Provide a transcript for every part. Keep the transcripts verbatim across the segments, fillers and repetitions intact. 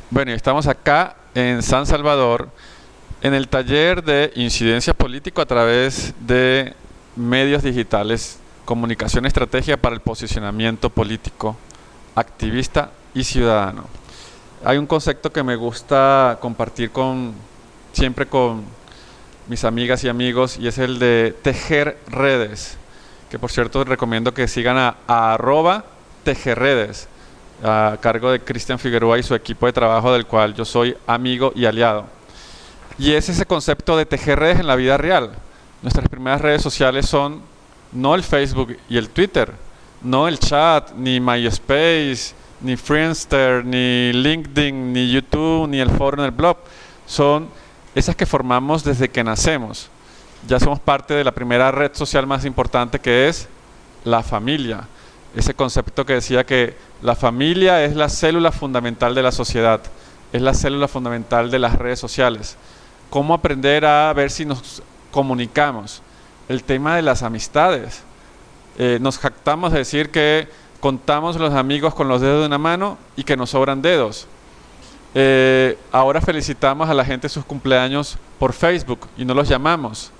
Bueno, estamos acá en San Salvador en el taller de incidencia político a través de medios digitales, comunicación estratégica para el posicionamiento político, activista y ciudadano. Hay un concepto que me gusta compartir con, siempre con mis amigas y amigos, y es el de tejer redes, que por cierto recomiendo que sigan a, a arroba tejerredes, a cargo de Cristian Figueroa y su equipo de trabajo, del cual yo soy amigo y aliado. Y es ese concepto de tejer redes en la vida real. Nuestras primeras redes sociales son no el Facebook y el Twitter, no el chat, ni MySpace, ni Friendster, ni LinkedIn, ni YouTube, ni el foro en el blog. Son esas que formamos desde que nacemos. Ya somos parte de la primera red social más importante, que es la familia. Ese concepto que decía que la familia es la célula fundamental de la sociedad, es la célula fundamental de las redes sociales. ¿Cómo aprender a ver si nos comunicamos? El tema de las amistades. Eh, nos jactamos de decir que contamos los amigos con los dedos de una mano y que nos sobran dedos. Eh, ahora felicitamos a la gente sus cumpleaños por Facebook y no los llamamos.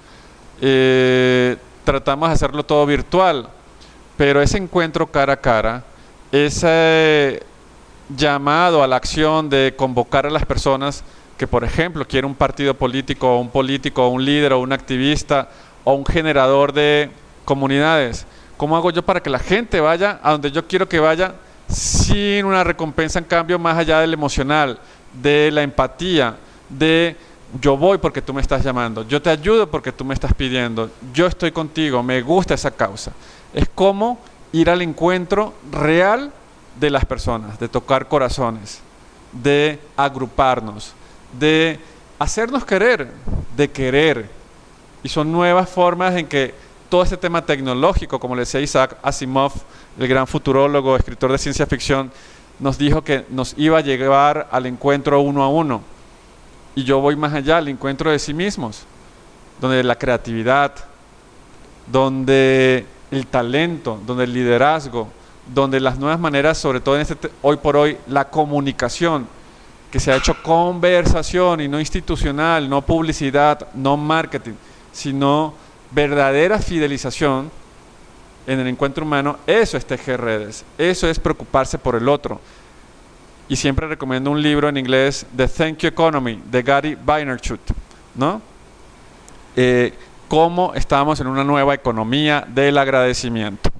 Eh, tratamos de hacerlo todo virtual. Pero ese encuentro cara a cara, ese llamado a la acción de convocar a las personas que, por ejemplo, quieren un partido político, o un político, o un líder, o un activista, o un generador de comunidades. ¿Cómo hago yo para que la gente vaya a donde yo quiero que vaya sin una recompensa en cambio más allá del emocional, de la empatía, de yo voy porque tú me estás llamando, yo te ayudo porque tú me estás pidiendo, yo estoy contigo, me gusta esa causa? Es como ir al encuentro real de las personas, de tocar corazones, de agruparnos, de hacernos querer, de querer. Y son nuevas formas en que todo este tema tecnológico, como le decía Isaac Asimov, el gran futurólogo, escritor de ciencia ficción, nos dijo que nos iba a llevar al encuentro uno a uno. Y yo voy más allá, al encuentro de sí mismos, donde la creatividad, donde el talento, donde el liderazgo, donde las nuevas maneras, sobre todo en este hoy por hoy, la comunicación, que se ha hecho conversación y no institucional, no publicidad, no marketing, sino verdadera fidelización en el encuentro humano. Eso es tejer redes, eso es preocuparse por el otro. Y siempre recomiendo un libro en inglés, The Thank You Economy, de Gary Vaynerchuk, ¿no? Eh, cómo estamos en una nueva economía del agradecimiento.